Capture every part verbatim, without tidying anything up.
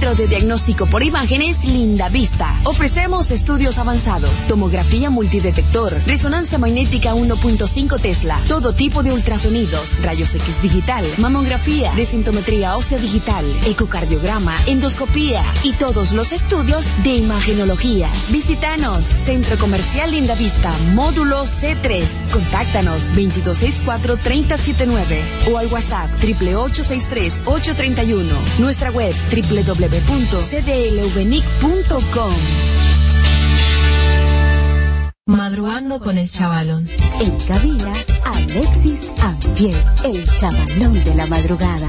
Centro de Diagnóstico por Imágenes Linda Vista. Ofrecemos estudios avanzados, tomografía multidetector, resonancia magnética uno punto cinco Tesla, todo tipo de ultrasonidos, rayos X digital, mamografía, densitometría ósea digital, ecocardiograma, endoscopía y todos los estudios de imagenología. Visítanos, Centro Comercial Linda Vista, módulo C tres. Contáctanos veintidós sesenta y cuatro, treinta setenta y nueve o al WhatsApp triple ocho sesenta y tres, ocho treinta y uno. Nuestra web doble u doble u doble u punto c d l v n i c punto com. Madrugando con el chavalón. En cabina, Alexis Ampier, el chavalón de la madrugada.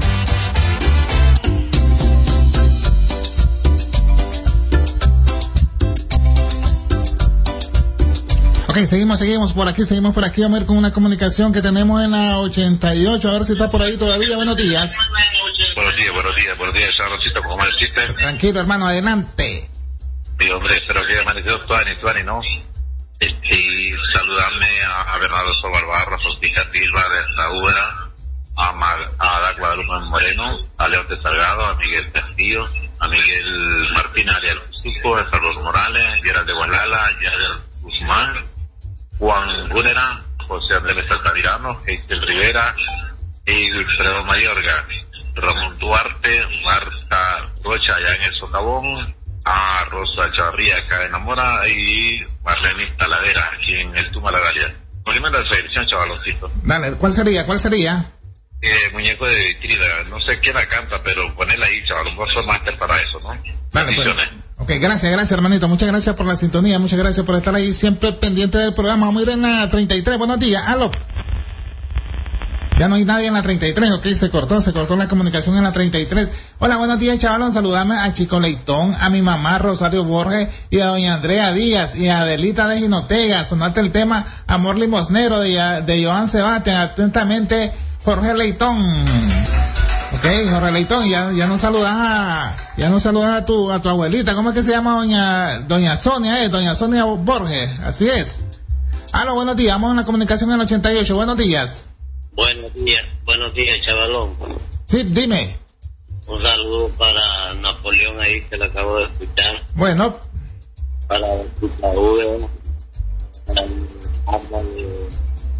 Ok, seguimos, seguimos por aquí, seguimos por aquí. Vamos a ver con una comunicación que tenemos en la ochenta y ocho, a ver si está por ahí todavía. Buenos días. Buenos días, buenos días, buenos días, Charlosito, ¿cómo amaneciste? Tranquilo, hermano, adelante. Sí, hombre, espero que amaneció Tuani, Tuani, ¿no? Y saludarme a, a Bernardo Sobarbarra, a Sostica Silva de Saúra, a, Mar, a Ada Guadalupe Moreno, a León de Salgado, a Miguel Castillo, a Miguel Martín Ariel Suco, a Salvador Morales, Gerald de Gualala, Yader Guzmán, Juan Gúnera, José Andrés Altamirano, Geisel Rivera y Wilfredo Mayorga, Ramón Duarte, Marta Rocha allá en el Socavón, a Rosa Chavarría acá en Amora y Marlene Talavera aquí en el Tumalagalia. Complemento de selección, chavaloncito. Dale, ¿cuál sería? ¿Cuál sería? Eh, muñeco de vitrina, no sé quién la canta, pero ponela ahí, chaval, vos sos máster para eso, ¿no? Vale, pues. Ok, gracias, gracias, hermanito, muchas gracias por la sintonía, muchas gracias por estar ahí siempre pendiente del programa. Vamos a ir en la treinta y tres, buenos días, aló. Ya no hay nadie en la treinta y tres, ok, se cortó, se cortó la comunicación en la treinta y tres. Hola, buenos días, chavalón, saludame a Chico Leitón, a mi mamá Rosario Borges y a doña Andrea Díaz y a Adelita de Jinotega. Sonate el tema Amor Limosnero de, de Joan Sebastián, atentamente Jorge Leitón. Ok, Jorge Leitón, ya, ya no saludas a, ya no saludas a tu, a tu abuelita. ¿Cómo es que se llama doña, doña Sonia, eh? Doña Sonia Borges, así es. Aló, buenos días, vamos en la comunicación en el ochenta y ocho, buenos días. Buenos días, buenos días, chavalón. Sí, dime. Un saludo para Napoleón ahí, que lo acabo de escuchar. Bueno. Para Pitaúde, para el arma de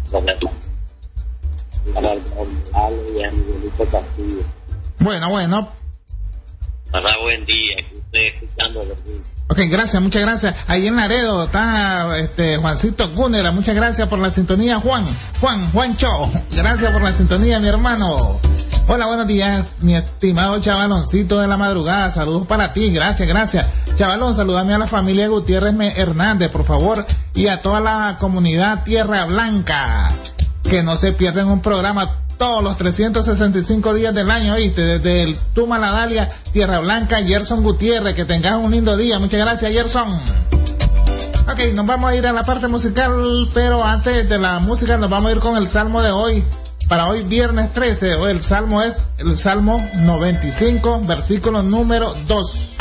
para el y a Miguelito Castillo. Bueno, bueno. Para buen día, que estoy escuchando de mí. Ok, gracias, muchas gracias. Ahí en Laredo está este Juancito Cúnera, muchas gracias por la sintonía, Juan, Juan, Juancho, gracias por la sintonía, mi hermano. Hola, buenos días, mi estimado chavaloncito de la madrugada, saludos para ti, gracias, gracias. Chavalón, saludame a la familia Gutiérrez Hernández, por favor, y a toda la comunidad Tierra Blanca, que no se pierdan un programa todos los trescientos sesenta y cinco días del año, ¿oíste? Desde el Tumaladalia, Tierra Blanca, Gerson Gutiérrez, que tengas un lindo día. Muchas gracias, Gerson. Ok, nos vamos a ir a la parte musical, pero antes de la música nos vamos a ir con el salmo de hoy. Para hoy, viernes trece, hoy el salmo es el Salmo noventa y cinco, versículo número dos.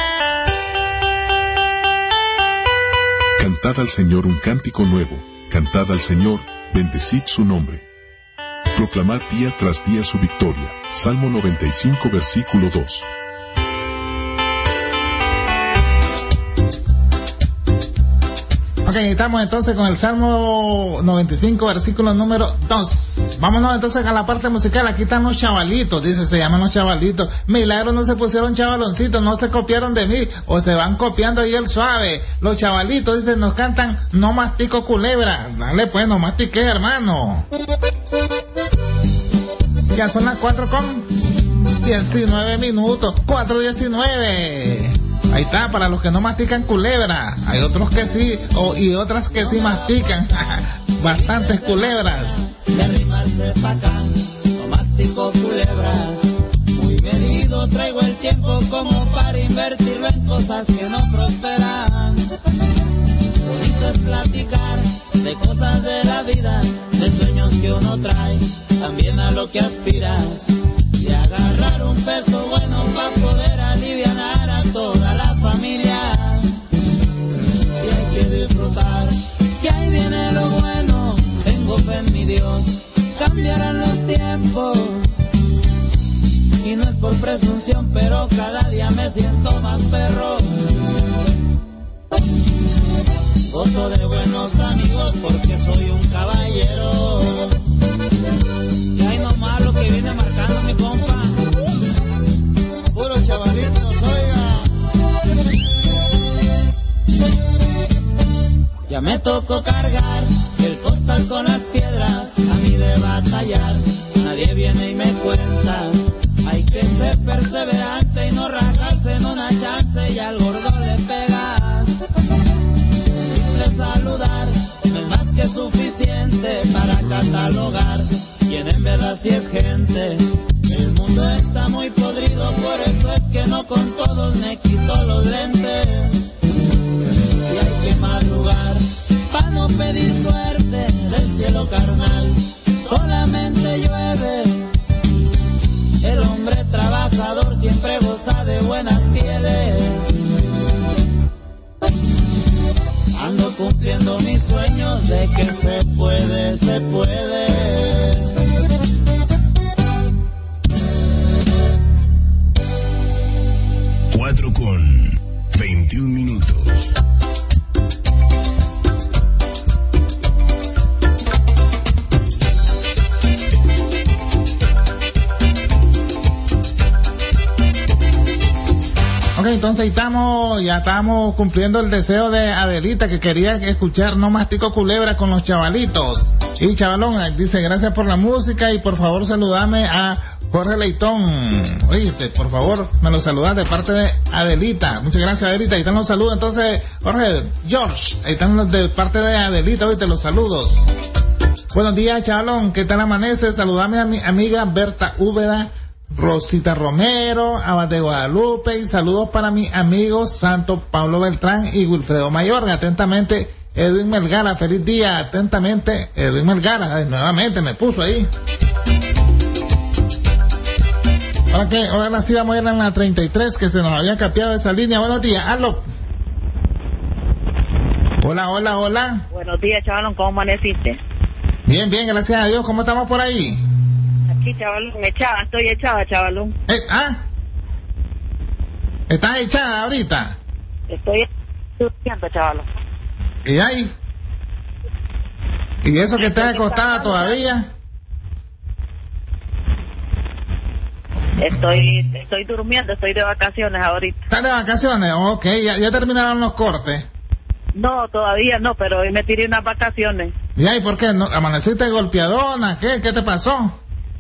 Cantad al Señor un cántico nuevo, cantad al Señor, bendecid su nombre. Proclamad día tras día su victoria. Salmo noventa y cinco, versículo dos. Ok, estamos entonces con el Salmo noventa y cinco, versículo número dos. Vámonos entonces a la parte musical. Aquí están los chavalitos, dice, se llaman los chavalitos. Milagros no se pusieron chavaloncitos, no se copiaron de mí, o se van copiando ahí el suave. Los chavalitos, dicen, nos cantan No mastico culebra. Dale pues, no mastiqué, hermano. Ya son las cuatro con diecinueve minutos, cuatro diecinueve. Ahí está, para los que no mastican culebra. Hay otros que sí, o, y otras que sí mastican. Bastantes culebras. De arrimarse pa' acá, no mastico culebra. Muy medido traigo el tiempo como para invertirlo en cosas que no prosperan. Bonito es platicar de cosas de la vida, de sueños que uno trae, también a lo que aspiras. Y agarrar un peso bueno para poder alivianar a toda la familia. Y hay que disfrutar, que ahí viene lo bueno. Tengo fe en mi Dios, cambiarán los tiempos. Y no es por presunción, pero cada día me siento Ya me tocó cargar el costal con las piedras, a mí de batallar nadie viene y me cuenta. Hay que ser perseverante y no rajarse en una chance, y al gordo le pegas. Simple saludar no es más que suficiente para catalogar quién en verdad sí es gente. El mundo está muy podrido, por eso es que no con todos me quito los lentes. Y hay que madrugar para no pedir suerte del cielo carnal. Solamente llueve. El hombre trabajador siempre goza de buenas pieles. Ando cumpliendo mis sueños de que se puede, se puede. Cuatro con veintiún minutos. Ok, entonces ahí estamos, ya estamos cumpliendo el deseo de Adelita, que quería escuchar No Mastico Culebra con los chavalitos. Y chavalón, dice, gracias por la música y por favor saludame a Jorge Leitón. Oíste, por favor, me lo saludas de parte de Adelita. Muchas gracias, Adelita. Ahí están los saludos. Entonces, Jorge, George, ahí están los de parte de Adelita. Oíste, los saludos. Buenos días, chavalón. ¿Qué tal amanece? Saludame a mi amiga Berta Úbeda, Rosita Romero, Abad de Guadalupe, y saludos para mis amigos Santo Pablo Beltrán y Wilfredo Mayorga. Atentamente, Edwin Melgara. Feliz día. Atentamente, Edwin Melgara. Ay, nuevamente me puso ahí. Ahora que, ahora sí vamos a ir en la treinta y tres, que se nos había capeado esa línea. Buenos días, aló. Hola, hola, hola. Buenos días, chavalón, ¿cómo amaneciste? Bien, bien, gracias a Dios. ¿Cómo estamos por ahí? Aquí, chavalón, echada, estoy echada, chavalón. Eh, ¿Ah? ¿Estás echada ahorita? Estoy durmiendo, chavalón. ¿Y ahí? ¿Y eso que estás acostada todavía? Estoy, estoy durmiendo, estoy de vacaciones ahorita. ¿Estás de vacaciones? Ok, ya, ya terminaron los cortes. No, todavía no, pero hoy me tiré unas vacaciones. ¿Y ahí por qué? ¿No, amaneciste golpeadona? ¿Qué? ¿Qué te pasó?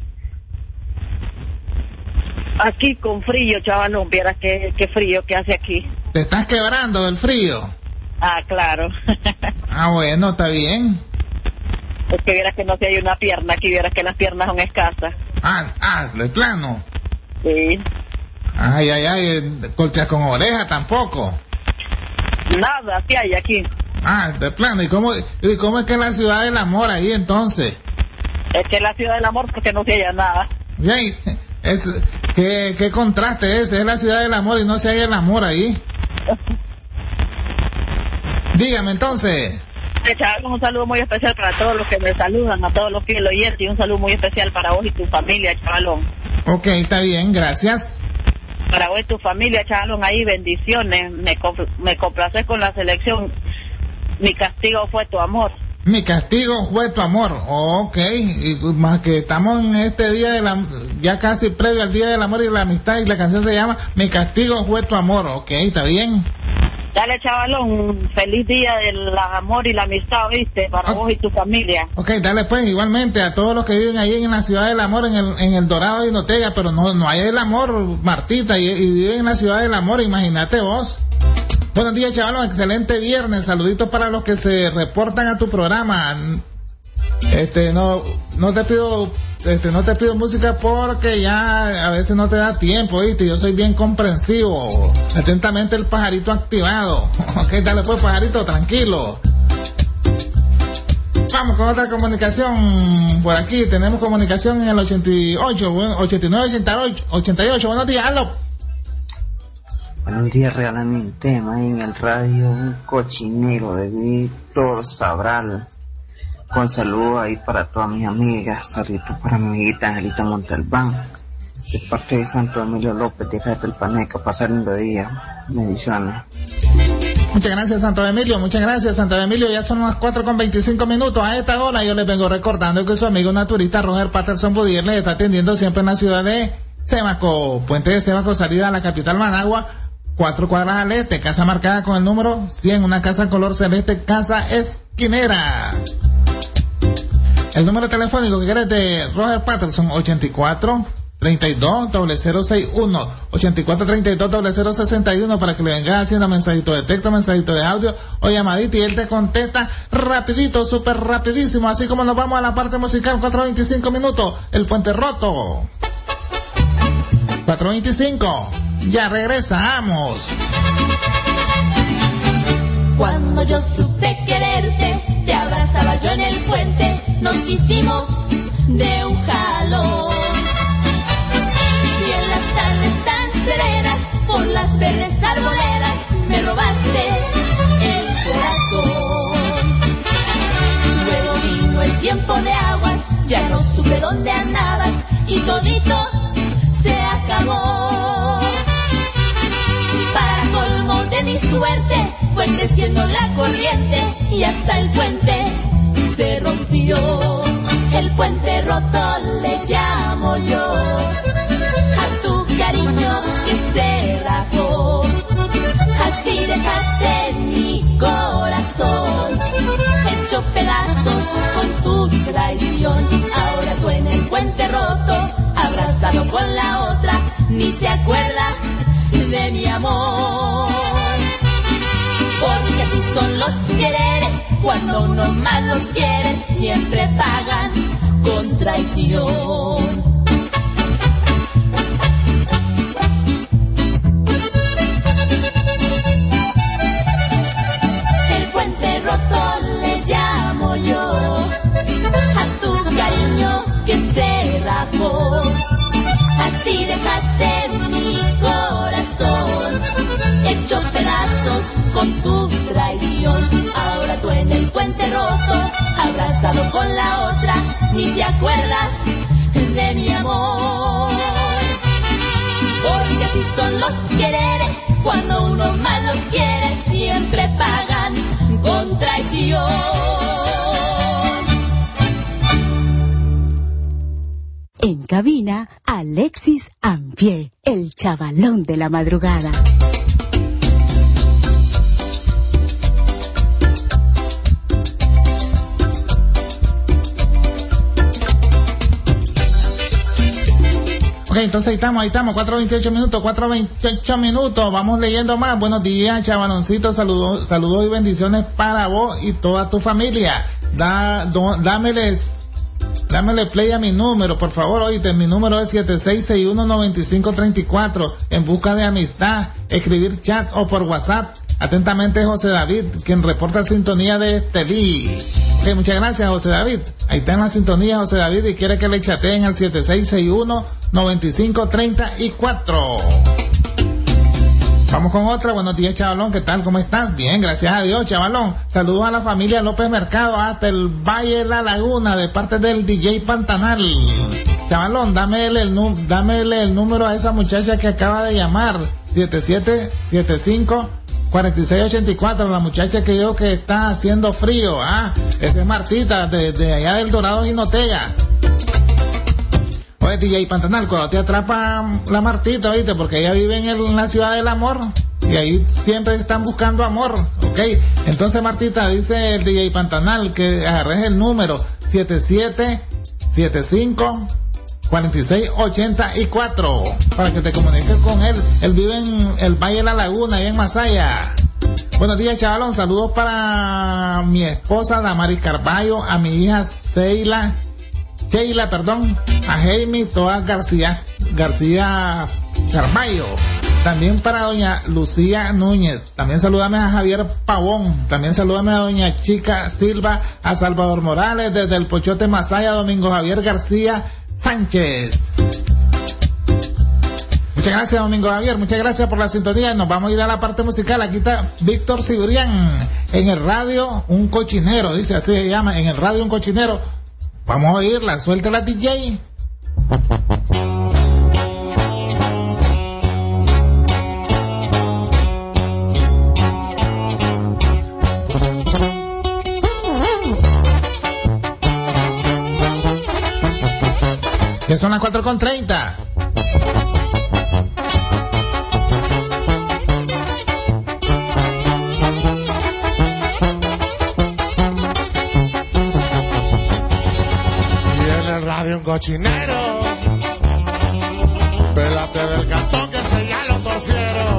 Aquí con frío, chavalón, vieras qué, qué frío que hace aquí. ¿Te estás quebrando del frío? Ah, claro. Ah, bueno, está bien. Es que vieras que no se hay una pierna, aquí vieras que las piernas son escasas. Ah, ah, de plano. Sí. Ay, ay, ay, colchas con oreja tampoco. Nada, ¿qué hay aquí? Ah, de plano. ¿Y cómo, y cómo es que es la ciudad del amor ahí entonces? Es que es la ciudad del amor porque no se halla nada. Y ahí, es, ¿qué, qué contraste ese? Es la ciudad del amor y no se halla el amor ahí. Dígame entonces. Chaval, un saludo muy especial para todos los que me saludan, a todos los fieles oyentes, y un saludo muy especial para vos y tu familia, chavalón. Ok, está bien, gracias. Para vos y tu familia, chavalón, ahí bendiciones. Me, compl- me complaces con la selección. Mi castigo fue tu amor. Mi castigo fue tu amor. Ok, y más que estamos en este día de la, ya casi previo al día del amor y la amistad, y la canción se llama Mi castigo fue tu amor. Ok, está bien. Dale, chavalón, feliz día del amor y la amistad, ¿viste? Para okay. vos y tu familia. Ok, dale pues, igualmente a todos los que viven ahí en la ciudad del amor, en el, en el Dorado de Notega, pero no, no hay el amor, Martita, y, y viven en la ciudad del amor, imagínate vos. Buenos días, chavalón, excelente viernes, saluditos para los que se reportan a tu programa. Este, no, no te pido, este, no te pido música porque ya a veces no te da tiempo, ¿viste? Yo soy bien comprensivo. Atentamente el pajarito activado. Ok, dale pues, pajarito, tranquilo. Vamos con otra comunicación por aquí. Tenemos comunicación en el ochenta y ocho, ochenta y nueve, ochenta y ocho. Buenos días, aló. Buenos días, regalan un tema en el radio, un cochinero de Víctor Sabral. Con saludos ahí para todas mis amigas, saludos para mi amiguita Angelita Montalbán, de parte de Santo Emilio López de Telpaneca. Pasar un buen día, bendiciones. Muchas gracias, Santo Emilio, muchas gracias, Santo Emilio. Ya son las cuatro con veinticinco minutos. A esta hora yo les vengo recordando que su amigo naturista Roger Patterson Budier le está atendiendo siempre en la ciudad de Sémaco, Puente de Sémaco, salida a la capital Managua, cuatro cuadras al este, casa marcada con el número cien, una casa color celeste, casa esquinera. El número telefónico que quieres de Roger Patterson, ochenta y cuatro, treinta y dos, cero cero sesenta y uno, ochenta y cuatro, treinta y dos, cero cero sesenta y uno, para que le vengas haciendo mensajito de texto, mensajito de audio o llamadita y él te contesta rapidito, súper rapidísimo, así como nos vamos a la parte musical. Cuatro veinticinco minutos, el Puente Roto. Cuatro veinticinco, ya regresamos. Cuando yo supe quererte, te abrazaba yo en el puente, nos quisimos de un jalón. Y en las tardes tan serenas, por las verdes arboledas, me robaste el corazón. Luego vino el tiempo de aguas, ya no supe dónde andabas, y todito se acabó. Para colmo de mi suerte, fue creciendo la corriente y hasta el puente se rompió. El puente roto le llamo yo a tu cariño que se rajó. Así dejaste mi corazón hecho pedazos con tu traición. Ahora tú en el puente roto, abrazado con la otra, ni te acuerdas de mi amor. Porque así son los quereres, cuando uno más los quiere, siempre pagan con traición. El puente roto le llamo yo a tu cariño que se rajó. Así dejaste mi corazón hecho pedazos con tu traición. Ahora tú en el puente roto, abrazado con la otra, ni te acuerdas de mi amor. Porque así son los quereres, cuando uno más los quiere, siempre pagan con traición. En cabina, Alexis Ampié, el chavalón de la madrugada. Ok, entonces ahí estamos, ahí estamos, cuatro veintiocho minutos, cuatro veintiocho minutos, vamos leyendo más. Buenos días, chavaloncito, saludos, saludos y bendiciones para vos y toda tu familia. Da, do, dámeles, dámele play a mi número, por favor, oíste, mi número es siete seis seis uno, nueve cinco tres cuatro, en busca de amistad, escribir chat o por WhatsApp. Atentamente, José David, quien reporta sintonía de Estelí. Ok, muchas gracias, José David. Ahí está en la sintonía, José David, y quiere que le chateen al siete seis seis uno, nueve cinco tres cuatro. Vamos con otra. Buenos días, chavalón, ¿qué tal? ¿Cómo estás? Bien, gracias a Dios, chavalón. Saludos a la familia López Mercado hasta el Valle de la Laguna, de parte del D J Pantanal. Chavalón, dámele el, el, dámele el número a esa muchacha que acaba de llamar, siete siete siete cinco, cuatro seis ocho cuatro, la muchacha que yo que está haciendo frío. Ah, esa es Martita, de, de allá del Dorado Jinotega. Oye, D J Pantanal, cuando te atrapa la Martita, ¿viste? Porque ella vive en, el, en la ciudad del amor, y ahí siempre están buscando amor, ¿ok? Entonces, Martita, dice el D J Pantanal que agarres el número siete siete siete cinco, cuatro seis ocho cuatro para que te comuniques con él. Él vive en el Valle de la Laguna, ahí en Masaya. Buenos días, chavalón. Saludos para mi esposa Damaris Carballo, a mi hija Sheila, Sheila, perdón, a Jaime Toas García, García Carballo. También para doña Lucía Núñez. También saludame a Javier Pavón. También saludame a doña Chica Silva, a Salvador Morales, desde el Pochote Masaya, Domingo Javier García Sánchez. Muchas gracias, Domingo Javier, muchas gracias por la sintonía. Nos vamos a ir a la parte musical. Aquí está Víctor Cibrián, en el radio un cochinero, dice, así se llama, en el radio un cochinero. Vamos a oírla, suéltela, D J. Ya son las cuatro con treinta. cochinero. Pélate del cantón que ese ya lo torcieron.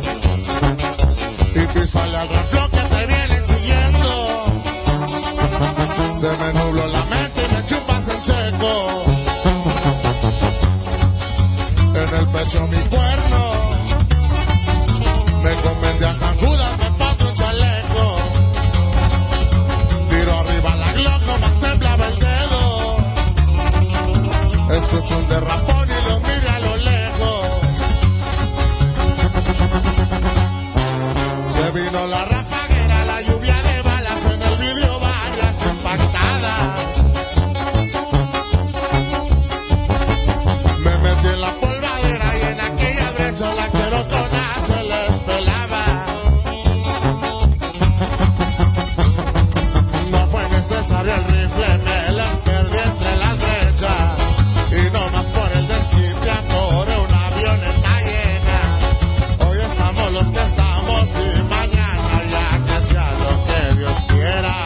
Y písale al reflo que te vienen siguiendo. Se me nubló la mente y me chupas en seco. En el pecho mi cuerno. Me convence a San Judas, me pongo un chaleco. Tiro arriba la Glock, nomás temblaba el dedo. Escucho un derrapón y los miro a lo lejos. Se vino la rafaguera, la lluvia de balas, en el vidrio varias impactadas. Me metí en la polvadera y en aquella brecha la cherotona se les pelaba. No fue necesario el rifle, me les perdí entre las brechas. Y no más por el desquite atoré una avioneta llena. Hoy estamos los que estamos y mañana ya que sea lo que Dios quiera.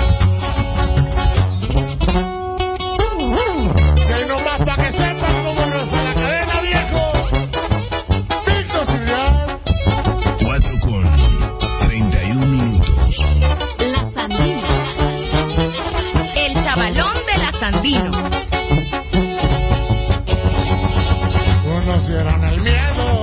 Que no más pa' que sepan cómo roza la cadena, viejo. Víctor Silvian. cuatro con treinta y un minutos. La Sandina. El chavalón de la Sandino. Conocieron el miedo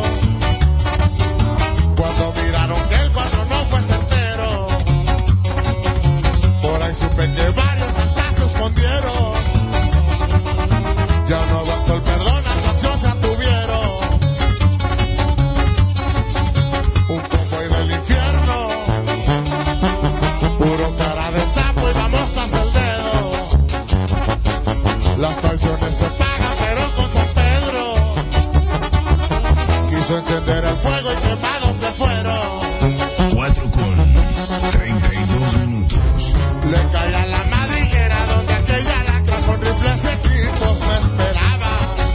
cuando miraron que el cuadro no fue certero. Por ahí supe que varios hasta se escondieron. Ya no bastó el perdón, a su acción se atuvieron. Un convoy del infierno, puro cara de trapo y vamos tras el dedo. Las traiciones se pagan pero con San Pedro. Quiso encender el fuego y quemados se fueron. cuatro con treinta y dos minutos. Le caía la madriguera donde aquella lacra con rifles y equipos me esperaba.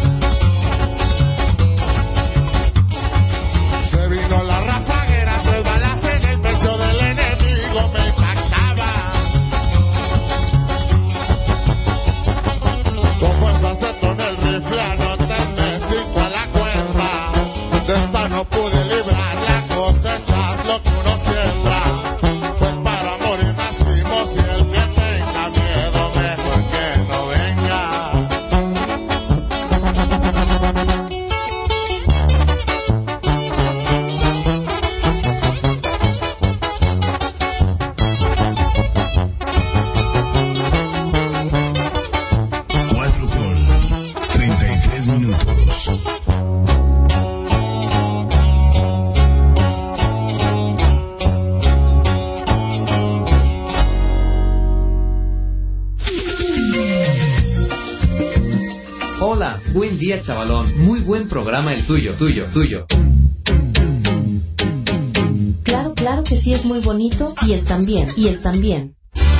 Se vino la rafaguera, tres balas en el pecho del enemigo me impactaba. Con fuerzas detoné el rifle, anótenme cinco a la cuenta. De esta no pude librar, la cosecha es lo que uno siembra. Pues para morir nacimos y el que tenga miedo mejor que no venga. cuatro con treinta y tres minutos. Hola, buen día chavalón, muy buen programa el tuyo, tuyo, tuyo. Claro, claro que sí es muy bonito y él también, y él también.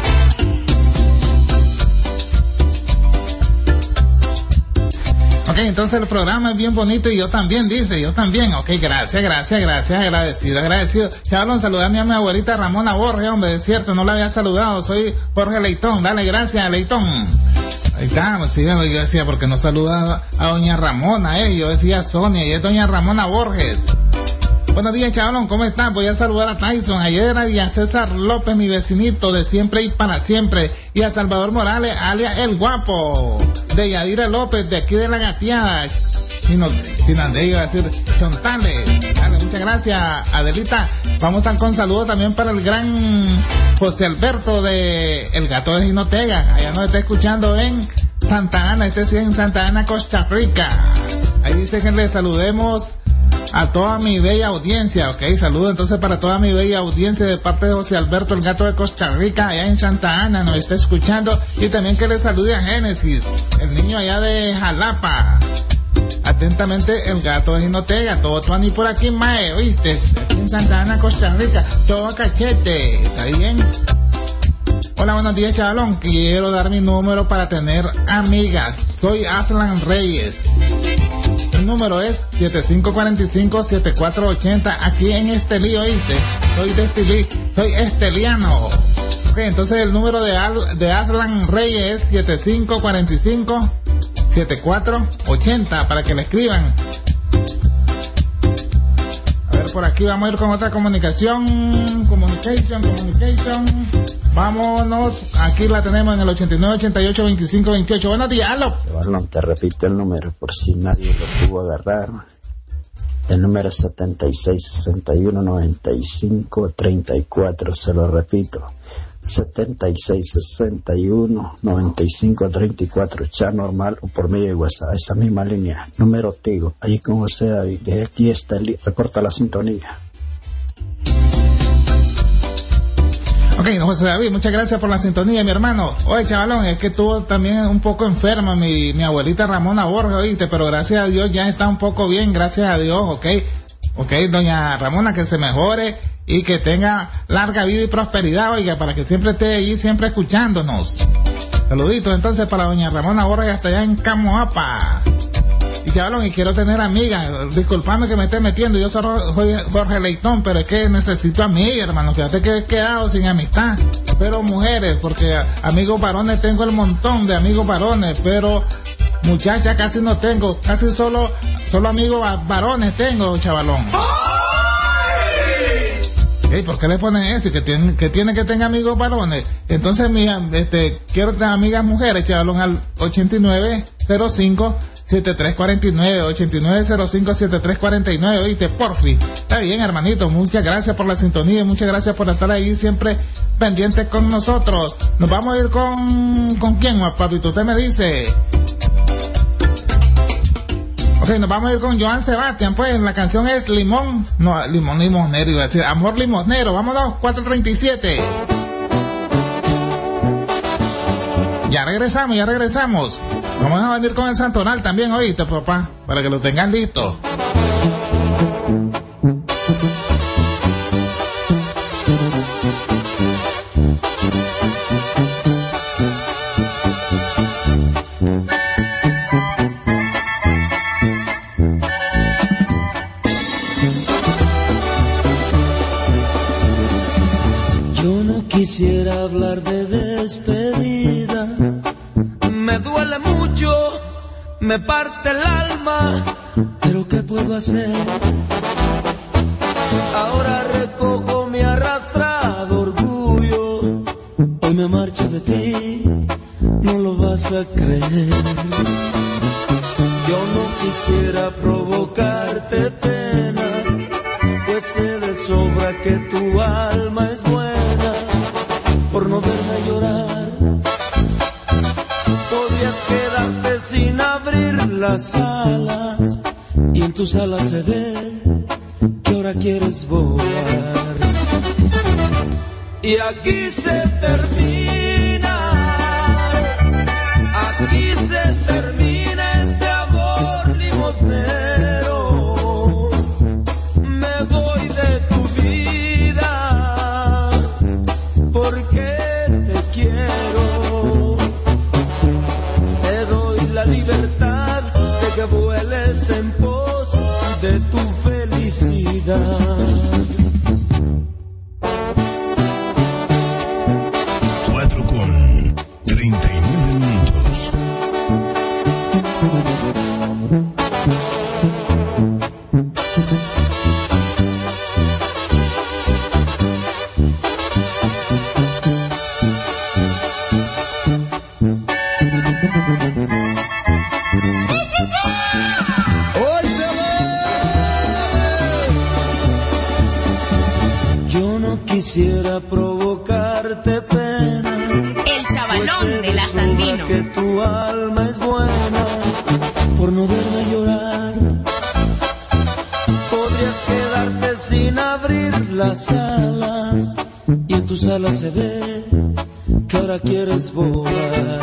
Ok, entonces el programa es bien bonito y yo también, dice, yo también. Ok, gracias, gracias, gracias, agradecido, agradecido. Chavalón, saludame a mi abuelita Ramona Borges, hombre, es cierto, no la había saludado, soy Jorge Leitón, dale, gracias, Leitón. Ahí está, sí, yo decía, porque no saluda a doña Ramona, eh, yo decía Sonia, y es doña Ramona Borges. Buenos días, chavalón, ¿cómo estás? Voy a saludar a Tyson, ayer y a César López, mi vecinito de siempre y para siempre, y a Salvador Morales, alias El Guapo, de Yadira López, de aquí de La Gateada, Sino, Sinandé, iba a decir Chontales. Dale, muchas gracias, Adelita. Vamos a estar con saludos también para el gran José Alberto de El Gato de Jinotega, allá nos está escuchando en Santa Ana, este sí en Santa Ana, Costa Rica. Ahí dice que le saludemos a toda mi bella audiencia, ok, saludo entonces para toda mi bella audiencia de parte de José Alberto, el Gato de Costa Rica, allá en Santa Ana, nos está escuchando, y también que le salude a Génesis, el niño allá de Jalapa. Atentamente, el Gato de Jinotega, todo Tuani por aquí, mae, ¿oíste? Aquí en Santa Ana, Costa Rica, todo cachete, ¿está bien? Hola, buenos días, chavalón, quiero dar mi número para tener amigas, soy Aslan Reyes. El número es siete cinco cuatro cinco, siete cuatro ocho cero, aquí en Estelí, ¿oíste? Soy de Estelí, soy esteliano. Ok, entonces el número de, Al, de Aslan Reyes es siete cinco cuatro cinco, setenta y cuatro ochenta para que le escriban. A ver, por aquí vamos a ir con otra comunicación. Communication, communication. Vámonos, aquí la tenemos en el ochenta y nueve, ochenta y ocho, veinticinco, veintiocho. Buenos días, aló. Bueno, te repito el número por si nadie lo pudo agarrar. El número es setenta y seis, sesenta y uno, noventa y cinco, treinta y cuatro. Se lo repito. setenta y seis, sesenta y uno, noventa y cinco, treinta y cuatro. Chat normal o por medio de WhatsApp. Esa misma línea. Número Tigo. Ahí como sea, de aquí está el reporta la sintonía. Ok, José David, muchas gracias por la sintonía, mi hermano. Oye, chavalón, es que estuvo también un poco enferma mi, mi abuelita Ramona Borges, oíste, pero gracias a Dios ya está un poco bien, gracias a Dios, ok. Ok, doña Ramona, que se mejore y que tenga larga vida y prosperidad, oiga, para que siempre esté ahí, siempre escuchándonos. Saluditos entonces para doña Ramona Borges hasta allá en Camoapa. Y chavalón, y quiero tener amigas, disculpame que me esté metiendo, yo soy Jorge Leitón, pero es que necesito amigas, hermano, fíjate que he quedado sin amistad, pero mujeres, porque amigos varones tengo el montón de amigos varones, pero muchachas casi no tengo, casi solo, solo amigos varones tengo, chavalón. Hey, ¿por qué le ponen eso? Que tiene que, tiene que tener amigos varones. Entonces, mi, este, quiero tener amigas mujeres, chavalón, al ochenta y nueve cero cinco setenta y tres cuarenta y nueve, ochenta y nueve cero cinco setenta y tres cuarenta y nueve, oíste, porfi. Está bien, hermanito, muchas gracias por la sintonía y muchas gracias por estar ahí siempre pendientes con nosotros. Nos vamos a ir con, ¿con quién, papito? Usted me dice. Ok, nos vamos a ir con Joan Sebastián, pues, la canción es Limón, no, Limón Limonero, iba a decir, Amor Limonero, vámonos, cuatro treinta y siete. Ya regresamos, ya regresamos. Vamos a venir con el Santoral también, oíste, papá, para que lo tengan listo. Yo no quisiera hablar de despedida. Me duele mucho, me parte el alma, pero ¿qué puedo hacer? Ahora recojo mi arrastrado orgullo, hoy me marcho de ti, no lo vas a creer. Yo no quisiera provocarte pena, pues sé de sobra que tu alma es buena, por no verme llorar. Podrías quedarte sin abrir las alas, y en tus alas se ve que ahora quieres volar. Y aquí se termina, aquí se termina este amor limosnero. Me voy de tu vida porque te quiero. Te doy la libertad de que vueles en pos de tu felicidad. Cuatro con treinta y nueve minutos. Yo no quisiera provocarte pena. El chavalón de la Sandino. Que tu alma es buena, por no verme llorar. Podrías quedarte sin abrir las alas, y en tus alas se ve que ahora quieres volar.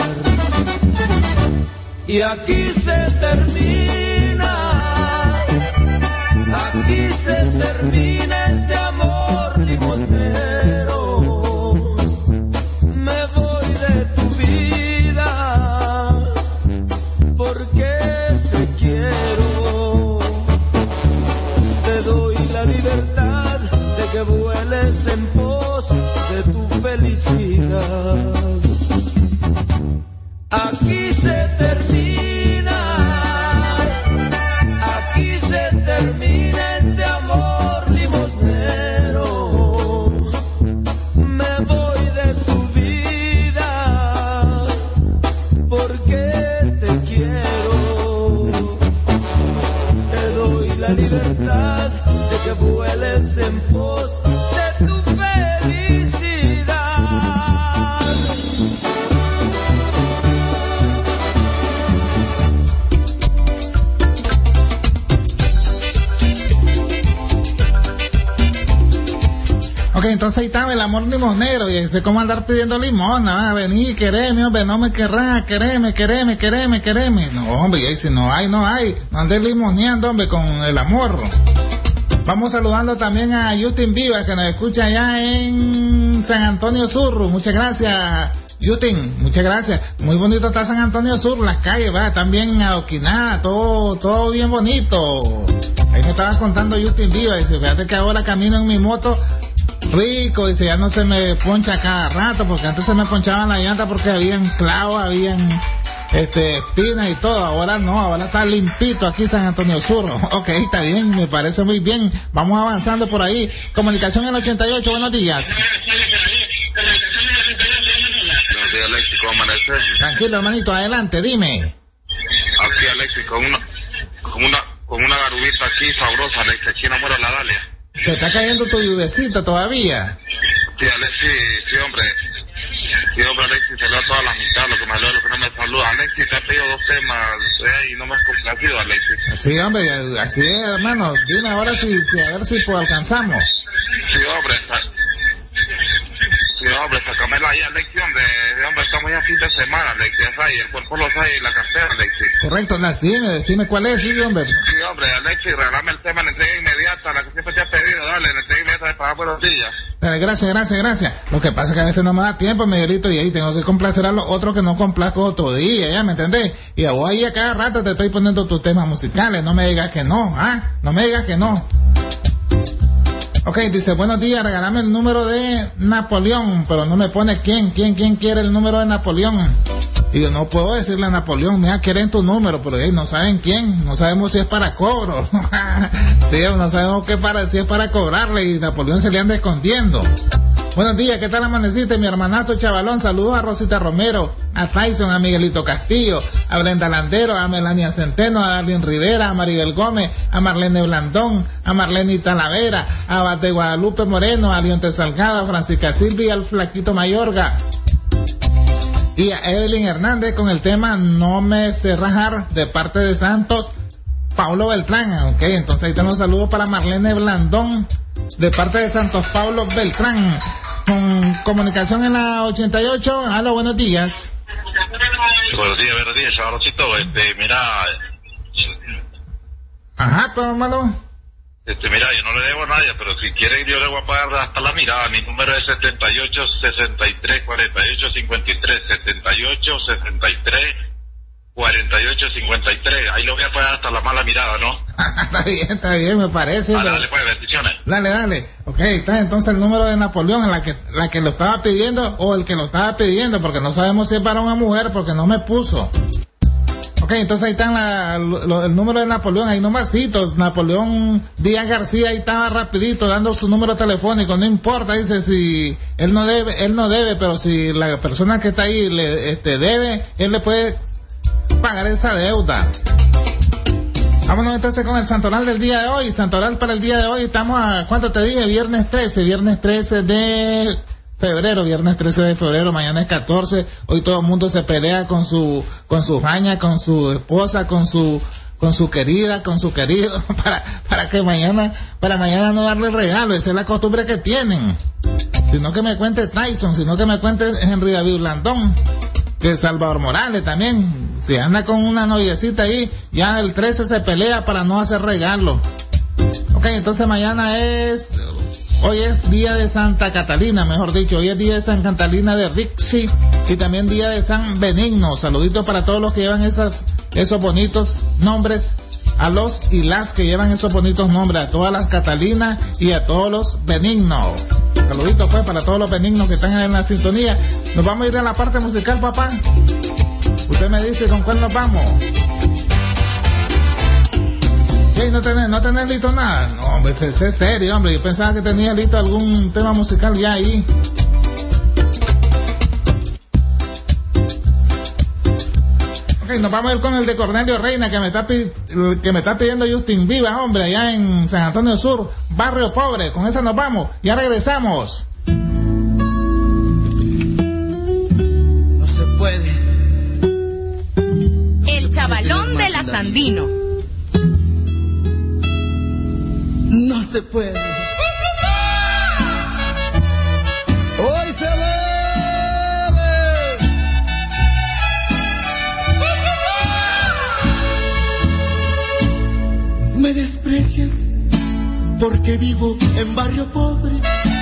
Y aquí se termina, aquí se termina este amor limosnero. Me voy de tu vida porque te quiero. Te doy la libertad de que vueles en pos de tu felicidad. Aquí se termina. en pos de tu felicidad. Ok, entonces ahí estaba el amor limonero, y ese como andar pidiendo limona, va a venir, quereme, hombre, no me querrás, quereme, quereme, quereme, quereme. No, hombre, y ahí si no hay, no hay, no andes limoneando, hombre, con el amor. Vamos saludando también a Justin Viva, que nos escucha allá en San Antonio Sur. Muchas gracias, Justin, muchas gracias. Muy bonito está San Antonio Sur, las calles, va, están bien adoquinadas, todo, todo bien bonito. Ahí me estaba contando Justin Viva, dice, fíjate que ahora camino en mi moto rico, dice, ya no se me poncha cada rato, porque antes se me ponchaban la llanta porque habían clavos, habían este espinas y todo, ahora no, ahora está limpito aquí San Antonio Sur. Ok, está bien, me parece muy bien, vamos avanzando por ahí. Comunicación en el ochenta y ocho, buenos días. Buenos días, Alexis, ¿cómo amaneces? Tranquilo, hermanito, adelante, dime. Aquí, Alexis, con una, con una, con una garubita aquí sabrosa, Alexis, aquí no muero la Dalia. ¿Te está cayendo tu lluvecita todavía? Sí, Alexis, sí, hombre. Sí, hombre, Alexis, se a todas las mitades, lo que me alegro, lo que no me saluda. Alexis, te ha pedido dos temas, eh, y no me has complacido, Alexis. Sí, hombre, así es, hermano. Dime ahora si, si a ver si pues alcanzamos. Sí, hombre, sa- sí, hombre, sacamela ahí, Alexis, hombre, hombre, estamos ya a fin de semana, Alexis, ya sabes, el cuerpo lo sabe y la cartera, Alexis. Correcto, decime, decime cuál es, sí, hombre. Sí, hombre, Alexis, regálame el tema en entrega inmediata, la que siempre te ha pedido, dale, en entrega inmediata de pagar buenos días. Dale, gracias, gracias, gracias. Lo que pasa es que a veces no me da tiempo, Miguelito, y ahí tengo que complacer a los otros que no complazco otro día, ¿ya me entendés? Y a vos ahí a cada rato te estoy poniendo tus temas musicales, no me digas que no, ¿ah? No me digas que no. Ok, dice, buenos días, regálame el número de Napoleón, pero no me pone quién, quién, quién quiere el número de Napoleón. Y yo no puedo decirle a Napoleón, mira, quieren tu número, pero hey, no saben quién, no sabemos si es para cobro. Sí, no sabemos qué para, si es para cobrarle, y Napoleón se le anda escondiendo. Buenos días, ¿qué tal amaneciste? Mi hermanazo Chavalón, saludos a Rosita Romero, a Tyson, a Miguelito Castillo, a Brenda Landero, a Melania Centeno, a Darlene Rivera, a Maribel Gómez, a Marlene Blandón, a Marlene Talavera, a Bate Guadalupe Moreno, a Leonte Salgado, a Francisca Silvia, al Flaquito Mayorga y a Evelyn Hernández con el tema No me sé rajar, de parte de Santos Paulo Beltrán. Ok, entonces ahí tenemos saludos para Marlene Blandón de parte de Santos Paulo Beltrán. Con comunicación en la ochenta y ocho. Aló, buenos días. Buenos días, buenos días, chavalocito, este, mira, Ajá, ¿cómo, hermano? este, mira, yo no le debo a nadie, pero si quieren yo le voy a pagar hasta la mirada. Mi número es setenta y ocho, sesenta y tres, cuarenta y ocho, cincuenta y tres, setenta y ocho, sesenta y tres, cuarenta y ocho, cincuenta y tres. Ahí lo voy a pagar hasta la mala mirada, ¿no? Está bien, está bien, me parece. Dale, pero... dale, pues, bendiciones. Dale, dale. Ok, está entonces el número de Napoleón, en la que, la que lo estaba pidiendo o el que lo estaba pidiendo, porque no sabemos si es para una mujer, porque no me puso. Ok, entonces ahí está la, lo, el número de Napoleón, ahí nomasitos. Napoleón Díaz García ahí estaba rapidito dando su número telefónico, no importa, dice, si él no debe, él no debe, pero si la persona que está ahí le este debe, él le puede pagar esa deuda. Vámonos entonces con el santoral del día de hoy. Santoral para el día de hoy, estamos a, ¿cuánto te dije? Viernes trece, viernes trece de febrero, viernes trece de febrero, mañana es catorce. Hoy todo el mundo se pelea con su, con su jaña, con su esposa, con su, con su querida, con su querido, para, para que mañana, para mañana no darle regalo. Esa es la costumbre que tienen. Sino que me cuente Tyson, sino que me cuente Henry David Blandón, que Salvador Morales también, si anda con una noviecita ahí, ya el trece se pelea para no hacer regalo. Ok, entonces mañana es, hoy es día de Santa Catalina, mejor dicho, hoy es día de San Catalina de Rixi y también día de San Benigno. Saluditos para todos los que llevan esas, esos bonitos nombres, a los y las que llevan esos bonitos nombres, a todas las Catalinas y a todos los benignos. Saluditos pues para todos los benignos que están en la sintonía. Nos vamos a ir a la parte musical, papá. Usted me dice con cuál nos vamos. ¿Qué? ¿No tenés, no tenés listo nada? No, hombre, es serio, hombre. Yo pensaba que tenía listo algún tema musical ya ahí. Ok, Ok, nos vamos a ir con el de Cornelio Reina, que me está pi- que me está pidiendo Justin Viva, hombre, allá en San Antonio Sur, barrio pobre. Con esa nos vamos, ya regresamos. No se puede. El chavalón de la Sandino. No se puede. Hoy se bebe. Me desprecias porque vivo en barrio pobre.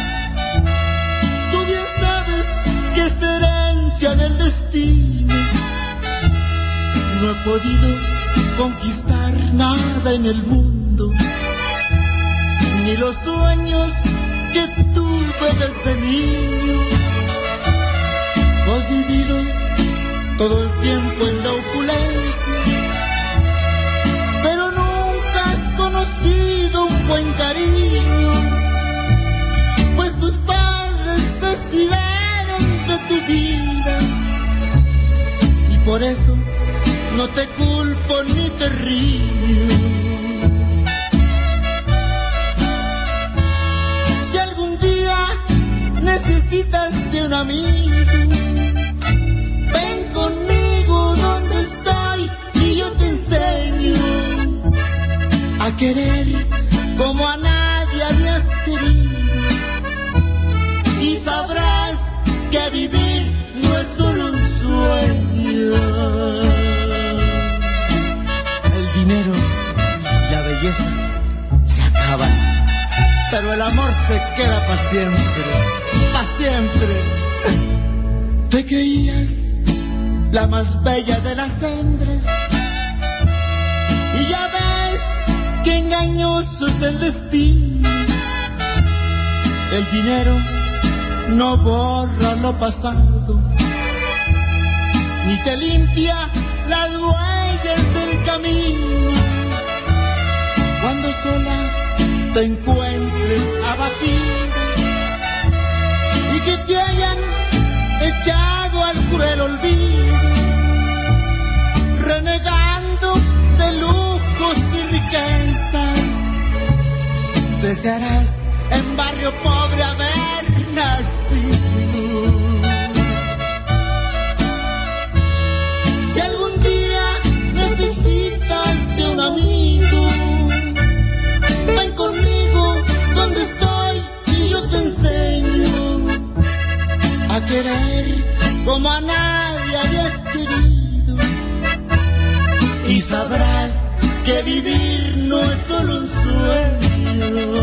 Tú bien sabes que es herencia del destino. No he podido conquistar nada en el mundo, ni los sueños que tuve desde niño. Has vivido todo el tiempo en la opulencia, pero nunca has conocido un buen cariño, pues tus padres descuidaron de tu vida, y por eso no te culpo ni te riño. Si algún día necesitas de un amigo, ven conmigo donde estoy y yo te enseño a querer como a nadie habías querido, y sabrás que vivir no es solo un sueño. El dinero y la belleza se acaban, pero el amor se queda para siempre, para siempre. Te creías la más bella de las hembras, y ya ves que engañoso es el destino. El dinero no borra lo pasado, ni te limpia las huellas del camino. Cuando sola te encuentres abatida y que te hayan echado al cruel olvido, renegando de lujos y riquezas, desearás en barrio pobre haber nacido. Si algún día necesitas de un amigo, ven conmigo donde estoy y yo te enseño a querer como a nadie habías querido, y sabrás que vivir no es solo un sueño.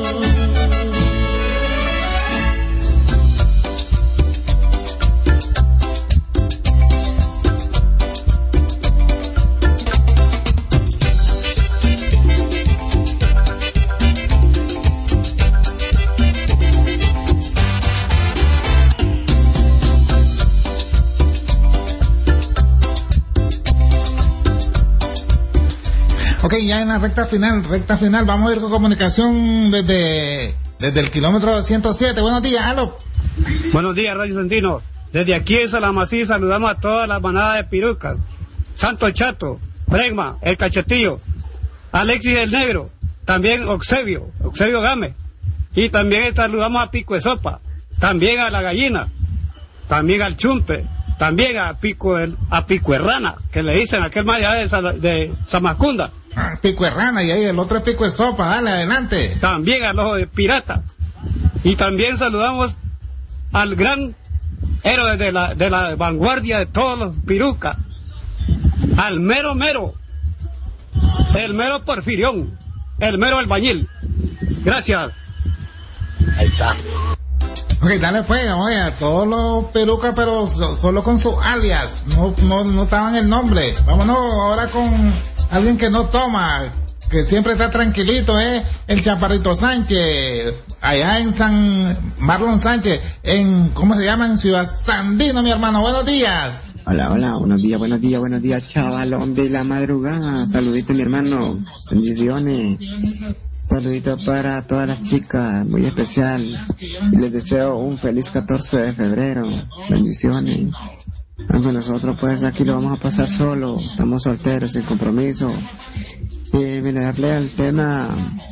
Ok, ya en la recta final, recta final, vamos a ir con comunicación desde, desde el kilómetro ciento siete. Buenos días, aló. Buenos días, Radio Santino. Desde aquí en Salamací saludamos a todas las manadas de pirucas. Santo Chato, Bregma, El Cachetillo, Alexis el Negro, también Oxebio, Oxebio Gámez. Y también saludamos a Pico de Sopa, también a La Gallina, también al Chumpe, también a Pico de, a Pico de Rana, que le dicen a aquel más allá de, Sal, de Zamacunda. Ah, Pico de Rana, y ahí el otro es Pico de Sopa, dale, adelante. También al Ojo de Pirata. Y también saludamos al gran héroe de la, de la vanguardia de todos los pirucas, al mero mero, el mero Porfirión, el mero albañil. Gracias. Ahí está. Ok, dale pues, oye, a todos los pelucas, pero so, solo con su alias, no, no, no estaban el nombre. Vámonos ahora con alguien que no toma, que siempre está tranquilito, eh, el Chaparrito Sánchez, allá en San Marlon Sánchez, en, ¿cómo se llama? En Ciudad Sandino, mi hermano. Buenos días. Hola, hola, buenos días, buenos días, buenos días, chavalón de la madrugada. Saludito, mi hermano. Bendiciones. Saludito para todas las chicas, muy especial. Les deseo un feliz catorce de febrero. Bendiciones. Aunque nosotros pues aquí lo vamos a pasar solo, estamos solteros, sin compromiso. Y mira, hablé del tema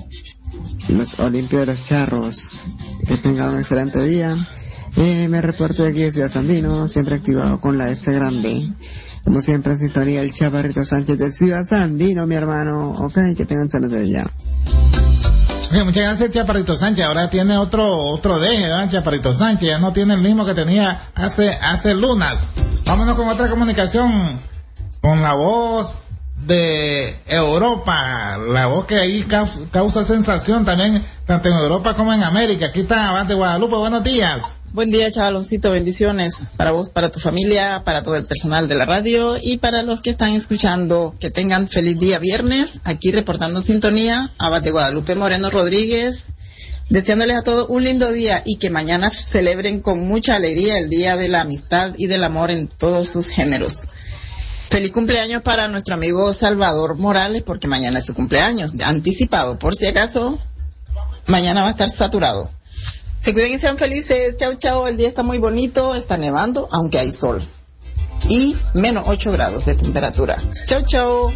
los Olimpios de los Charros. Que tengan un excelente día. Y me reporto de aquí de Ciudad Sandino, siempre activado con la S grande. Como siempre en sintonía el Chaparrito Sánchez de Ciudad Sandino, mi hermano. Ok, que tengan un excelente día. Okay, muchas gracias, Chaparrito Sánchez. Ahora tiene otro otro deje, ¿verdad? Chaparrito Sánchez ya no tiene el mismo que tenía hace hace lunas. Vámonos con otra comunicación, con la voz de Europa, la voz que ahí causa, causa sensación también, tanto en Europa como en América. Aquí está Abad Guadalupe, buenos días. Buen día, chavaloncito, bendiciones para vos, para tu familia, para todo el personal de la radio y para los que están escuchando. Que tengan feliz día viernes, aquí reportando sintonía, Abad de Guadalupe Moreno Rodríguez, deseándoles a todos un lindo día y que mañana celebren con mucha alegría el Día de la Amistad y del Amor en todos sus géneros. Feliz cumpleaños para nuestro amigo Salvador Morales, porque mañana es su cumpleaños, anticipado, por si acaso, mañana va a estar saturado. Se cuiden y sean felices. Chao, chao. El día está muy bonito. Está nevando, aunque hay sol. Y menos ocho grados de temperatura. Chao, chao.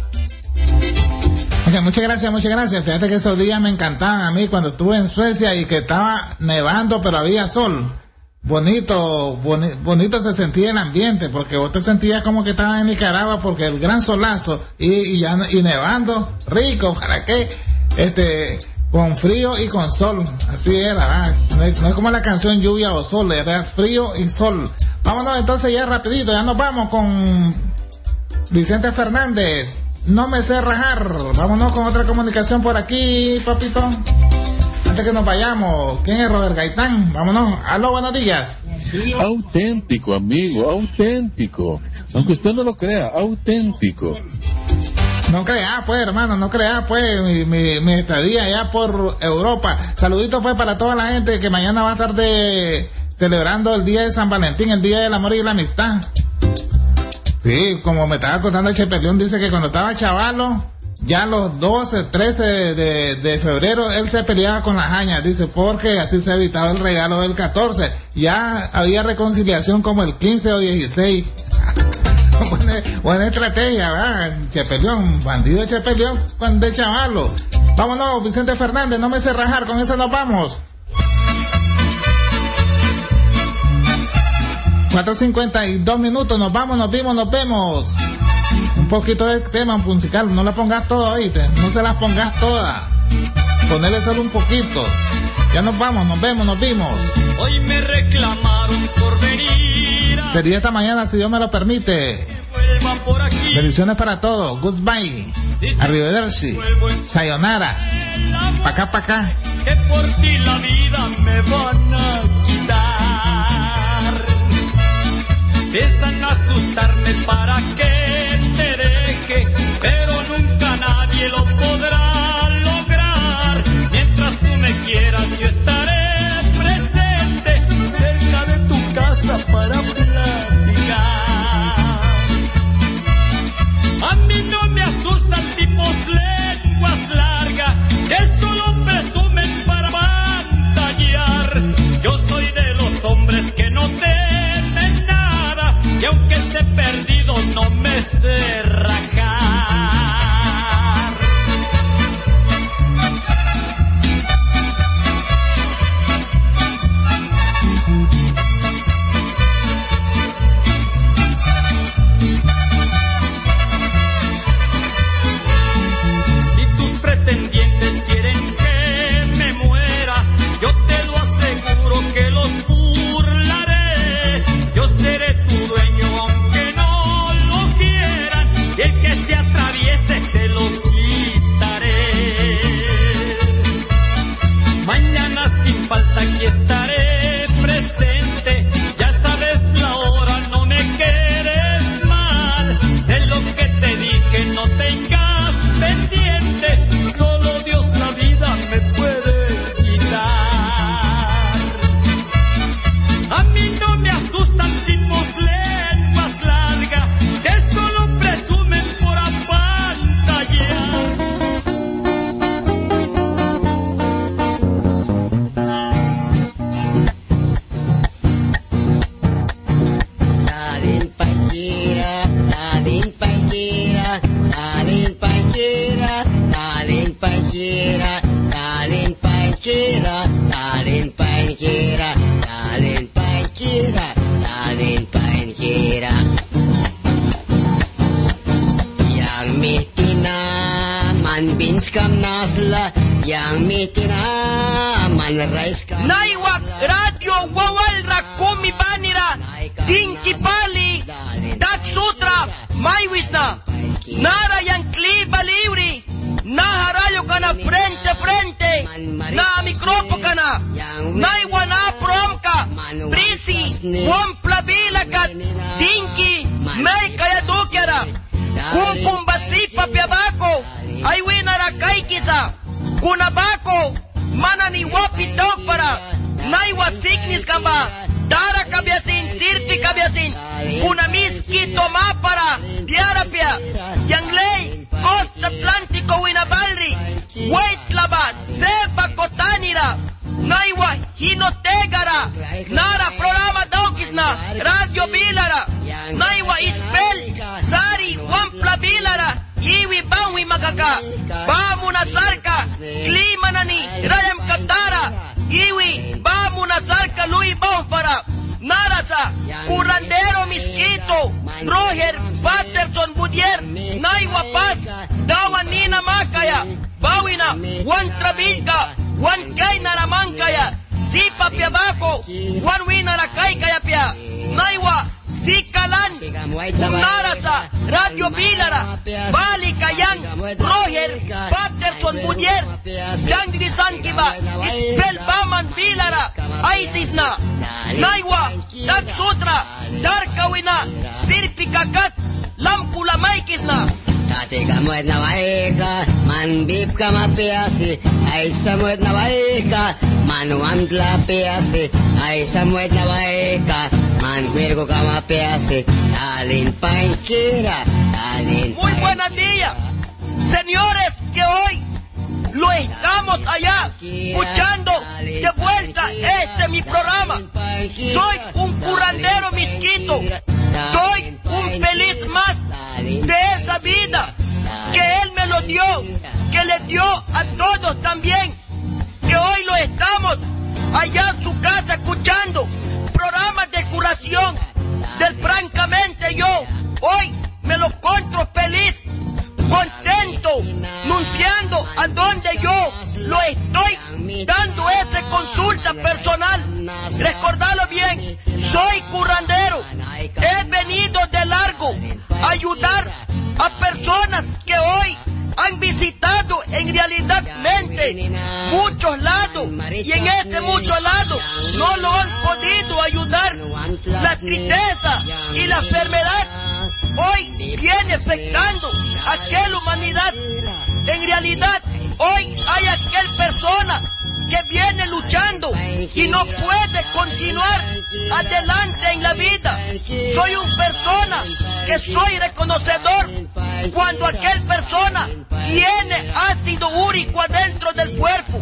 Okay, muchas gracias, muchas gracias. Fíjate que esos días me encantaban a mí cuando estuve en Suecia y que estaba nevando, pero había sol. Bonito, boni, bonito se sentía el ambiente, porque vos te sentías como que estabas en Nicaragua, porque el gran solazo y, y ya y nevando, rico. ¿Para qué? Este... con frío y con sol, así era, no es, no es como la canción lluvia o sol, era frío y sol. Vámonos entonces ya rapidito, ya nos vamos con Vicente Fernández, no me sé rajar. Vámonos con otra comunicación por aquí, papito, antes que nos vayamos. ¿Quién es? Robert Gaitán. Vámonos. Aló, buenos días. Auténtico, amigo, auténtico, aunque usted no lo crea, auténtico. No crea, pues, hermano, no crea, pues, mi, mi, mi estadía allá por Europa. Saluditos, pues, para toda la gente que mañana va a estar de, celebrando el día de San Valentín, el día del amor y la amistad. Sí, como me estaba contando el Chepelión, dice que cuando estaba chavalo, ya los doce, trece de, de febrero, él se peleaba con las hañas, dice, porque así se evitaba el regalo del catorce. Ya había reconciliación como el quince o dieciséis. Buena, buena estrategia, ¿verdad? Chepelión, bandido Chepelión, de chavalo. Vámonos, Vicente Fernández, no me sé rajar, con eso nos vamos. cuatro cincuenta y dos minutos, nos vamos, nos vimos, nos vemos. Un poquito de tema musical, no la pongas toda, oíste, no se las pongas todas. Ponerle solo un poquito. Ya nos vamos, nos vemos, nos vimos. Hoy me reclamaron por venir. Sería esta mañana, si Dios me lo permite. Bendiciones para todos. Goodbye. Arrivederci. Sayonara. Pa' acá, pa' acá. Que por ti la vida me van a quitar. Piensan asustarme para que te deje, pero nunca nadie lo podrá lograr. Mientras tú me quieras, yo estaré presente cerca de tu casa para platicar. A mí no me asustan tipos lenguas largas que solo presumen para pantallar. Naiwa radio wawalra kumi banira Dinki Pali Dak Sutra Maiwisna Nara Yankli Baliuri Na harayo kana frente frente Na mikropo kana Naiwa na promka Brisi Wampla bilakat Dinki Meikaya dukera Kumkumbasipa piabako Aiwinara kaikisa Kuna bako Mana ni wapi para Naiwa signis kamba Dara kabiasin Sirpi kabiasin Kuna miski toma para Diarapia Yanglei Costa Atlántico Winabalri Waitlaba Seba Kotanira Naiwa Hinotegara Nara programa Daukisna Radio Bilara Naiwa Ispel Sari Wampla Bilara Iwi Bawi Makaka Bamu Nasarka Klima Nani Rayam Katara Iwi Bamu Nasarka Lui Bonfara Narasa Curandero Miskito Roger Patterson Budier Naiwa Paz Dawa Nina Makaya Bawina Wan Trabilka Wan Kaina Ramankaya Sipa Piabako Wan Wina Rakaikaya Pia Naiwa Sikalan Narasa Radio Bilara Bali Kayang Roger Patterson Budier Jangri Sankiba Ispel Baman Bilara Aisisna Naiwa Dak Sutra Darkawina Sirpi Kakat Lampula Maikisna Tate kamuet na waika, man bip kama piasi, ay samuet na waika, man wantla piasi, ay samuet na waika, man virgo kama piasi, talin pankira, talin. Muy buenos días, señores, que hoy lo estamos allá escuchando de vuelta este mi programa. Soy un curandero misquito, soy un feliz más de esa vida que Él me lo dio, que le dio a todos también, que hoy lo estamos allá en su casa escuchando programas de curación del francamente yo hoy me lo encuentro feliz, contento, anunciando a donde yo lo estoy dando esa consulta personal. Recordarlo bien, soy curandero, he venido de largo a ayudar a personas que hoy han visitado en realidad mente muchos lados y en ese muchos lados no lo han podido ayudar. La tristeza y la enfermedad hoy viene afectando a aquella humanidad. En realidad hoy hay aquel persona que viene luchando y no puede continuar adelante en la vida. Soy una persona que soy reconocedor cuando aquel persona tiene ácido úrico adentro del cuerpo,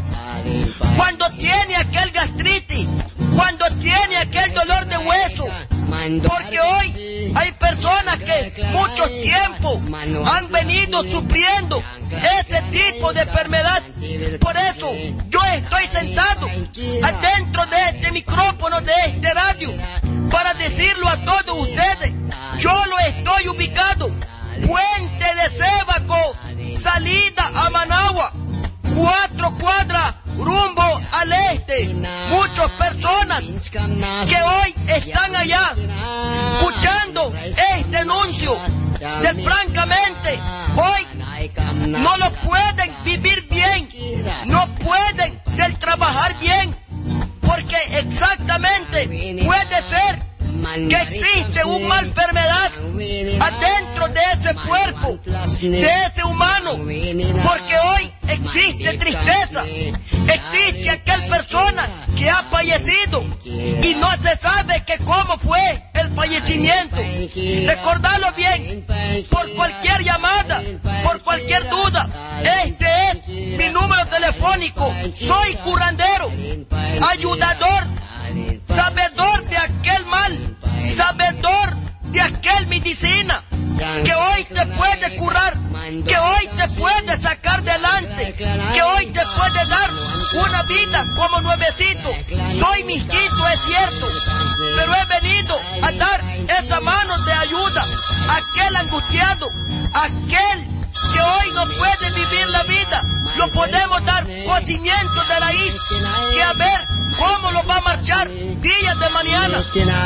cuando tiene aquel gastritis, cuando tiene aquel dolor de hueso, porque hoy hay personas que mucho tiempo han venido sufriendo ese tipo de enfermedad. Por eso yo estoy sentado adentro de este micrófono de este radio para decirlo a todos ustedes. Yo lo estoy ubicado Puente de Sébaco, salida a Managua, cuatro cuadras rumbo al este. Muchas personas que hoy están allá escuchando este anuncio del francamente hoy no lo pueden vivir bien, no pueden del trabajar bien, porque exactamente puede ser que existe una enfermedad adentro de ese cuerpo, de ese humano, porque hoy existe tristeza, existe aquella persona que ha fallecido y no se sabe que cómo fue el fallecimiento. Recordarlo bien, por cualquier llamada, por cualquier duda, este es mi número telefónico. Soy curandero, ayudador, sabedor de aquel mal, sabedor de aquel medicina que hoy te puede curar, que hoy te puede sacar adelante, que hoy te puede dar una vida como nuevecito. Soy misquito, es cierto, pero he venido a dar esa mano de ayuda a aquel angustiado, a aquel que hoy no puede vivir la vida. Lo podemos dar cocimiento de raíz, que a ver cómo lo va a marchar días de mañana.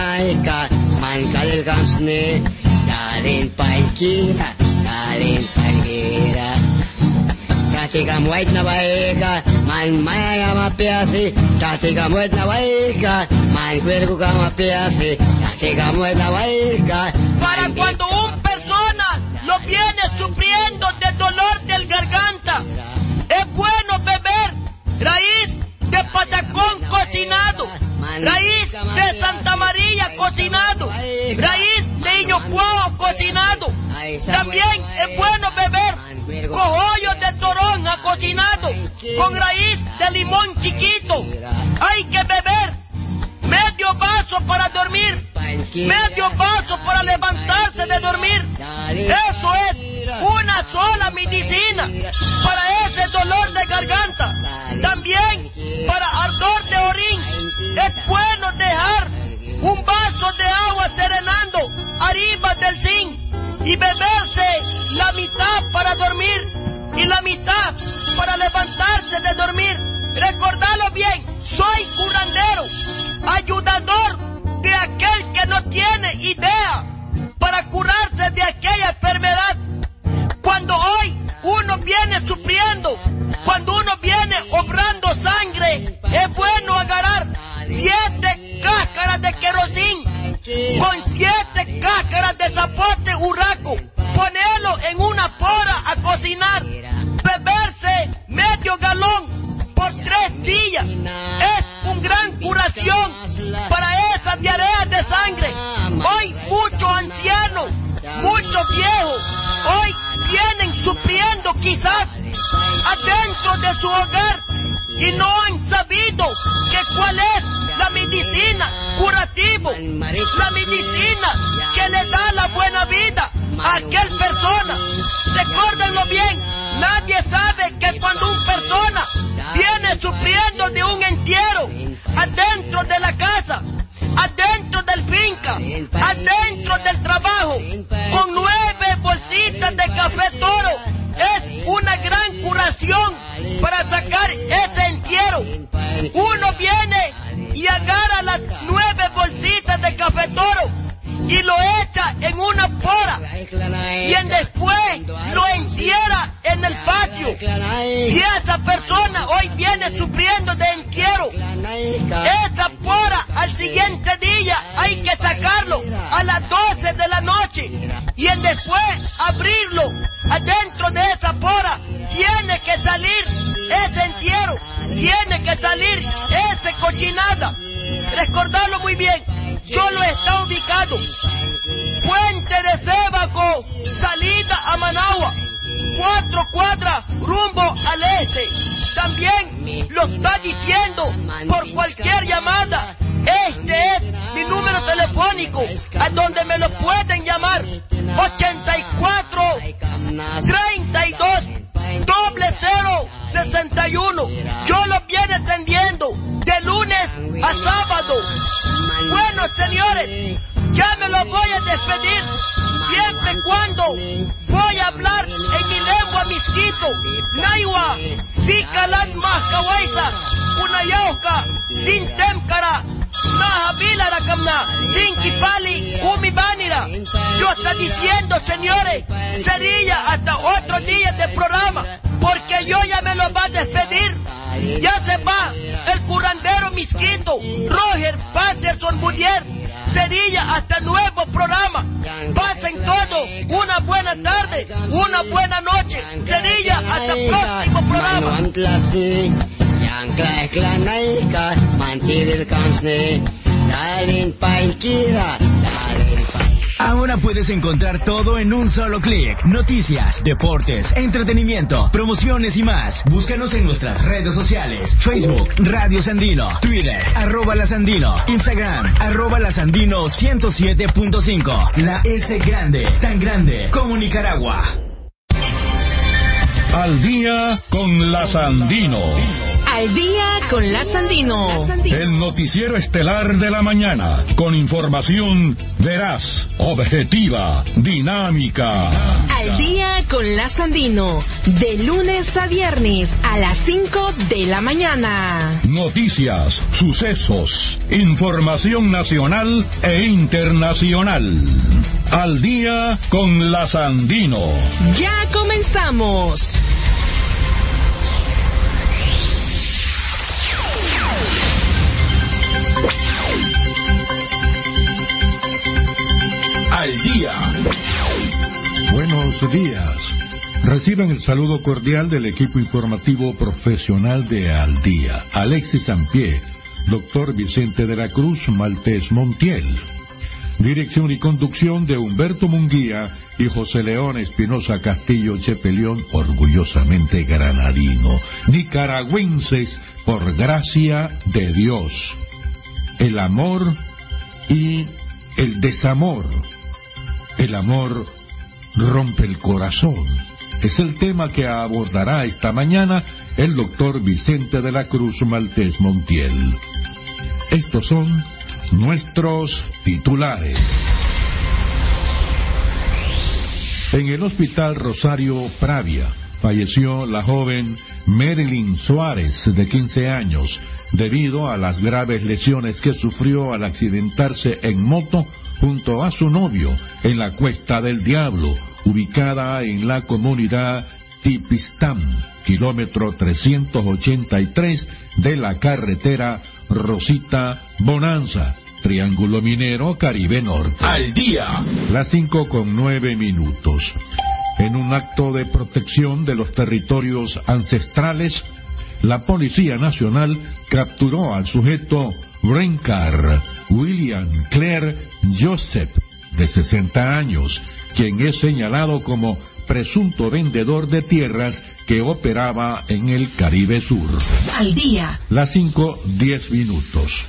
Tatika muet na baika, man maya mapiasi. Tatika muet na baika, man cuerpo mapiasi. Tatika muet na baika. Para cuando un persona lo viene sufriendo de dolor del garganta, es bueno beber raíz de patacón cocinado, raíz de Santa María cocinado, raíz de Iñocuao cocinado. También es bueno beber cogollo de toronja cocinado con raíz de limón chiquito. Hay que beber medio vaso para dormir, medio vaso para levantarse de dormir. Eso es una sola medicina para ese dolor de garganta. También para ardor de orín es bueno dejar un vaso de agua serenando arriba del zinc y beberse la mitad para dormir y la mitad para levantarse de dormir. Recordalo bien, soy curandero, ayudador de aquel que no tiene idea para curarse de aquella enfermedad. Cuando hoy uno viene sufriendo, cuando uno viene obrando sangre, es bueno agarrar siete cáscaras de querosín con siete cáscaras de zapote urraco, ponerlo en una pora a cocinar, beberse medio galón por tres días. Es un gran curación para esa diarrea de sangre. Hoy muchos ancianos, muchos viejos, hoy vienen sufriendo quizás adentro de su hogar y no han sabido que cuál es la medicina curativa, la medicina que le da la buena vida a aquel persona. Recuérdenlo bien, nadie sabe que cuando una persona viene sufriendo de un entierro adentro de la casa, adentro del finca, adentro del trabajo, con nueve bolsitas de café toro, es una gran curación para sacar ese entierro. Uno viene y agarra las nueve bolsitas de café toro y lo echa en una pora y en después lo encierra en el patio. Si esa persona hoy viene sufriendo de entierro, esa pora al siguiente día hay que sacarlo a las doce de la noche y en después abrirlo adentro de esa pora. Tiene que salir ese entierro, tiene que salir esa cochinada. Recordarlo muy bien, solo está ubicado Puente de Sébaco, salida a Managua, cuatro cuadras rumbo al este. También lo está diciendo por cualquier llamada. Este es mi número telefónico a donde me lo pueden llamar: ochenta y cuatro, treinta y dos, doble cero, sesenta y uno. Yo lo viene atendiendo de lunes a sábado. Bueno, señores, ya me lo voy a despedir, siempre y cuando voy a hablar en mi lengua misquito, Naiwa, Sikalat Mahkawaisa, Unayauka, Sin Temkara, Nahabila Rakamna, Sin Kipali, Umi Banira. Yo está diciendo, señores, sería hasta otro día de programa, porque yo ya me lo va a despedir. Ya se va el curandero misquito, Roger Patterson Budier. Sería hasta nuevo programa. Pasen todos una buena tarde, una buena noche. Sería hasta el próximo programa. Ahora puedes encontrar todo en un solo clic. Noticias, deportes, entretenimiento, promociones y más. Búscanos en nuestras redes sociales: Facebook, Radio Sandino; Twitter, arroba La Sandino; Instagram, arroba La Sandino ciento siete punto cinco. La S grande, tan grande como Nicaragua. Al día con La Sandino. Al día con la Sandino. El noticiero estelar de la mañana, con información veraz, objetiva, dinámica. Al día con la Sandino, de lunes a viernes a las cinco de la mañana. Noticias, sucesos, información nacional e internacional. Al día con la Sandino. Ya comenzamos. Al día. Buenos días. Reciban el saludo cordial del equipo informativo profesional de Al Día. Alexis Sampié, doctor Vicente de la Cruz Maltés Montiel. Dirección y conducción de Humberto Munguía y José León Espinosa Castillo Chepelión, orgullosamente granadino. Nicaragüenses por gracia de Dios. El amor y el desamor. El amor rompe el corazón. Es el tema que abordará esta mañana el doctor Vicente de la Cruz Maltés Montiel. Estos son nuestros titulares. En el Hospital Rosario Pravia falleció la joven Marilyn Suárez, de quince años, debido a las graves lesiones que sufrió al accidentarse en moto junto a su novio en la Cuesta del Diablo, ubicada en la comunidad Tipistán, kilómetro trescientos ochenta y tres de la carretera Rosita Bonanza, Triángulo Minero, Caribe Norte. Al día. Las cinco con nueve minutos. En un acto de protección de los territorios ancestrales, la Policía Nacional capturó al sujeto Brencar William Claire Joseph, de sesenta años, quien es señalado como presunto vendedor de tierras que operaba en el Caribe Sur. Al día. Las cinco diez minutos.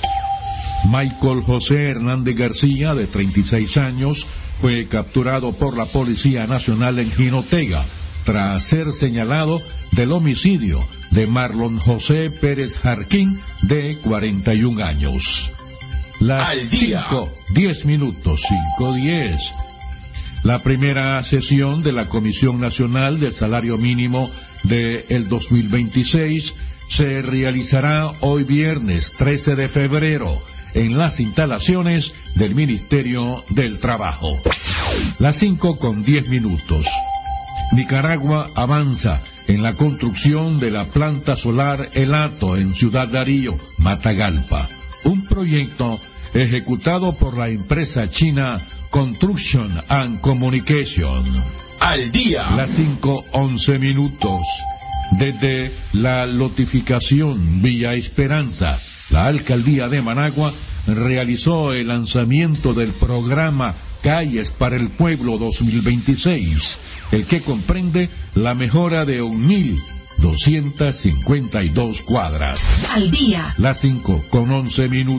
Michael José Hernández García, de treinta y seis años, fue capturado por la Policía Nacional en Jinotega, tras ser señalado del homicidio de Marlon José Pérez Jarquín, de cuarenta y un años. Las cinco diez minutos, cinco diez. La primera sesión de la Comisión Nacional del Salario Mínimo del dos mil veintiséis se realizará hoy viernes trece de febrero en las instalaciones del Ministerio del Trabajo. Las cinco con diez minutos. Nicaragua avanza en la construcción de la planta solar El Hato en Ciudad Darío, Matagalpa, un proyecto ejecutado por la empresa china Construction and Communication. Al día. Las cinco once minutos. Desde la lotificación Villa Esperanza, la alcaldía de Managua realizó el lanzamiento del programa Calles para el Pueblo dos mil veintiséis, el que comprende la mejora de mil doscientas cincuenta y dos cuadras. Al día. Las cinco con once minutos.